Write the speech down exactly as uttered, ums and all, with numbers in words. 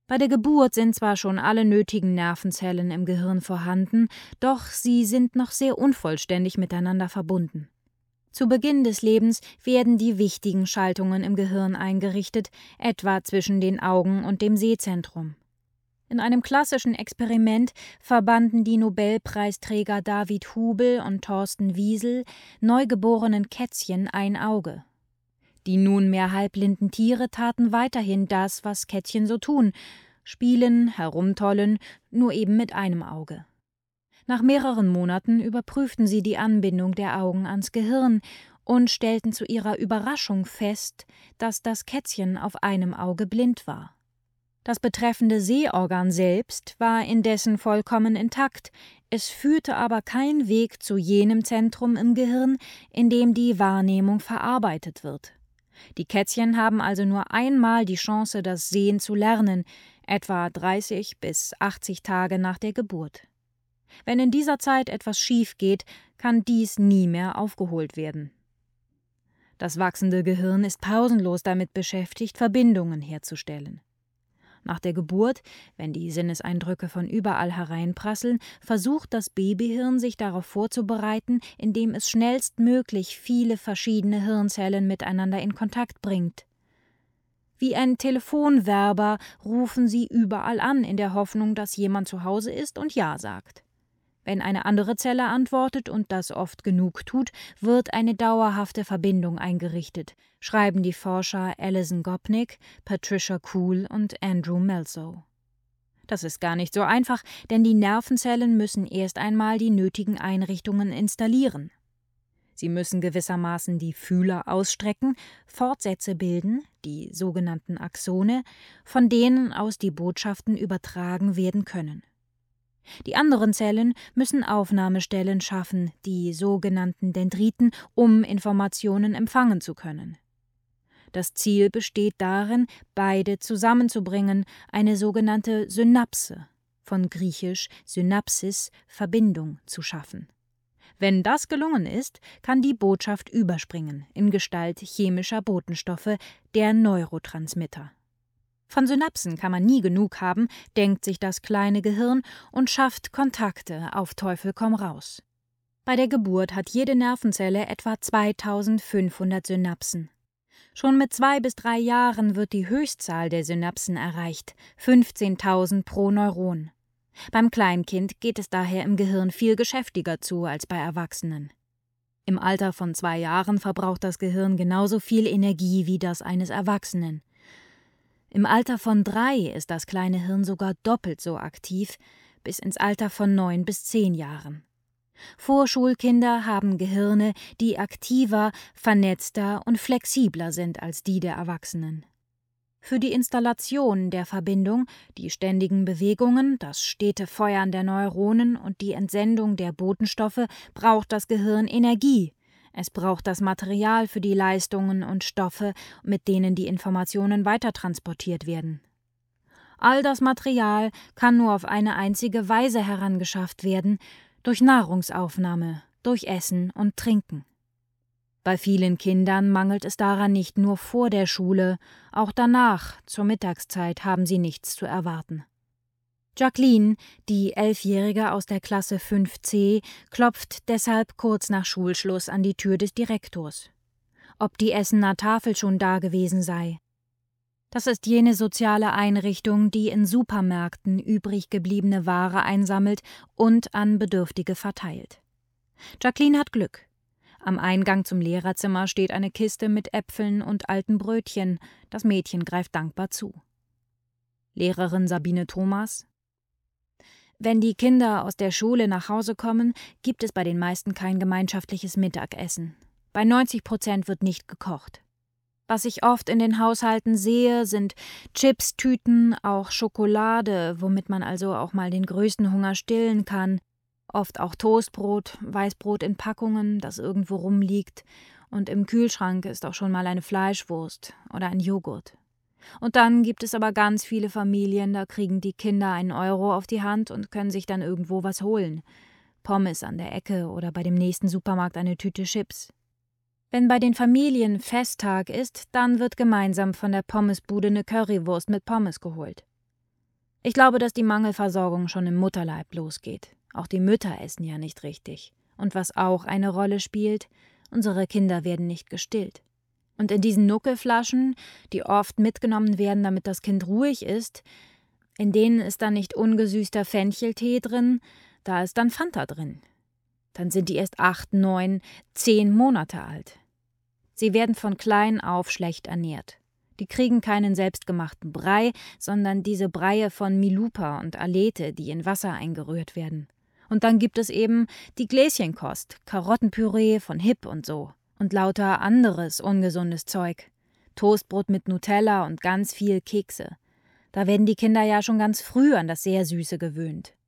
Bei der Geburt sind zwar schon alle nötigen Nervenzellen im Gehirn vorhanden, doch sie sind noch sehr unvollständig miteinander verbunden. Zu Beginn des Lebens werden die wichtigen Schaltungen im Gehirn eingerichtet, etwa zwischen den Augen und dem Sehzentrum. In einem klassischen Experiment verbanden die Nobelpreisträger David Hubel und Thorsten Wiesel neugeborenen Kätzchen ein Auge. Die nunmehr halbblinden Tiere taten weiterhin das, was Kätzchen so tun: spielen, herumtollen, nur eben mit einem Auge. Nach mehreren Monaten überprüften sie die Anbindung der Augen ans Gehirn und stellten zu ihrer Überraschung fest, dass das Kätzchen auf einem Auge blind war. Das betreffende Sehorgan selbst war indessen vollkommen intakt, es führte aber kein Weg zu jenem Zentrum im Gehirn, in dem die Wahrnehmung verarbeitet wird. Die Kätzchen haben also nur einmal die Chance, das Sehen zu lernen, etwa dreißig bis achtzig Tage nach der Geburt. Wenn in dieser Zeit etwas schief geht, kann dies nie mehr aufgeholt werden. Das wachsende Gehirn ist pausenlos damit beschäftigt, Verbindungen herzustellen. Nach der Geburt, wenn die Sinneseindrücke von überall hereinprasseln, versucht das Babyhirn, sich darauf vorzubereiten, indem es schnellstmöglich viele verschiedene Hirnzellen miteinander in Kontakt bringt. Wie ein Telefonwerber rufen sie überall an, in der Hoffnung, dass jemand zu Hause ist und Ja sagt. Wenn eine andere Zelle antwortet und das oft genug tut, wird eine dauerhafte Verbindung eingerichtet, schreiben die Forscher Alison Gopnik, Patricia Kuhl und Andrew Meltzow. Das ist gar nicht so einfach, denn die Nervenzellen müssen erst einmal die nötigen Einrichtungen installieren. Sie müssen gewissermaßen die Fühler ausstrecken, Fortsätze bilden, die sogenannten Axone, von denen aus die Botschaften übertragen werden können. Die anderen Zellen müssen Aufnahmestellen schaffen, die sogenannten Dendriten, um Informationen empfangen zu können. Das Ziel besteht darin, beide zusammenzubringen, eine sogenannte Synapse, von griechisch Synapsis, Verbindung, zu schaffen. Wenn das gelungen ist, kann die Botschaft überspringen in Gestalt chemischer Botenstoffe, der Neurotransmitter. Von Synapsen kann man nie genug haben, denkt sich das kleine Gehirn und schafft Kontakte auf Teufel komm raus. Bei der Geburt hat jede Nervenzelle etwa zweitausendfünfhundert Synapsen. Schon mit zwei bis drei Jahren wird die Höchstzahl der Synapsen erreicht, fünfzehntausend pro Neuron. Beim Kleinkind geht es daher im Gehirn viel geschäftiger zu als bei Erwachsenen. Im Alter von zwei Jahren verbraucht das Gehirn genauso viel Energie wie das eines Erwachsenen. Im Alter von drei ist das kleine Hirn sogar doppelt so aktiv, bis ins Alter von neun bis zehn Jahren. Vorschulkinder haben Gehirne, die aktiver, vernetzter und flexibler sind als die der Erwachsenen. Für die Installation der Verbindung, die ständigen Bewegungen, das stete Feuern der Neuronen und die Entsendung der Botenstoffe braucht das Gehirn Energie. Es braucht das Material für die Leistungen und Stoffe, mit denen die Informationen weitertransportiert werden. All das Material kann nur auf eine einzige Weise herangeschafft werden, durch Nahrungsaufnahme, durch Essen und Trinken. Bei vielen Kindern mangelt es daran nicht nur vor der Schule, auch danach, zur Mittagszeit, haben sie nichts zu erwarten. Jacqueline, die Elfjährige aus der Klasse fünf C, klopft deshalb kurz nach Schulschluss an die Tür des Direktors. Ob die Essener Tafel schon da gewesen sei. Das ist jene soziale Einrichtung, die in Supermärkten übrig gebliebene Ware einsammelt und an Bedürftige verteilt. Jacqueline hat Glück. Am Eingang zum Lehrerzimmer steht eine Kiste mit Äpfeln und alten Brötchen. Das Mädchen greift dankbar zu. Lehrerin Sabine Thomas: Wenn die Kinder aus der Schule nach Hause kommen, gibt es bei den meisten kein gemeinschaftliches Mittagessen. Bei neunzig Prozent wird nicht gekocht. Was ich oft in den Haushalten sehe, sind Chips-Tüten, auch Schokolade, womit man also auch mal den größten Hunger stillen kann. Oft auch Toastbrot, Weißbrot in Packungen, das irgendwo rumliegt. Und im Kühlschrank ist auch schon mal eine Fleischwurst oder ein Joghurt. Und dann gibt es aber ganz viele Familien, da kriegen die Kinder einen Euro auf die Hand und können sich dann irgendwo was holen. Pommes an der Ecke oder bei dem nächsten Supermarkt eine Tüte Chips. Wenn bei den Familien Festtag ist, dann wird gemeinsam von der Pommesbude eine Currywurst mit Pommes geholt. Ich glaube, dass die Mangelversorgung schon im Mutterleib losgeht. Auch die Mütter essen ja nicht richtig. Und was auch eine Rolle spielt, unsere Kinder werden nicht gestillt. Und in diesen Nuckelflaschen, die oft mitgenommen werden, damit das Kind ruhig ist, in denen ist dann nicht ungesüßter Fencheltee drin, da ist dann Fanta drin. Dann sind die erst acht, neun, zehn Monate alt. Sie werden von klein auf schlecht ernährt. Die kriegen keinen selbstgemachten Brei, sondern diese Breie von Milupa und Alete, die in Wasser eingerührt werden. Und dann gibt es eben die Gläschenkost, Karottenpüree von Hip und so. Und lauter anderes ungesundes Zeug. Toastbrot mit Nutella und ganz viel Kekse. Da werden die Kinder ja schon ganz früh an das sehr Süße gewöhnt.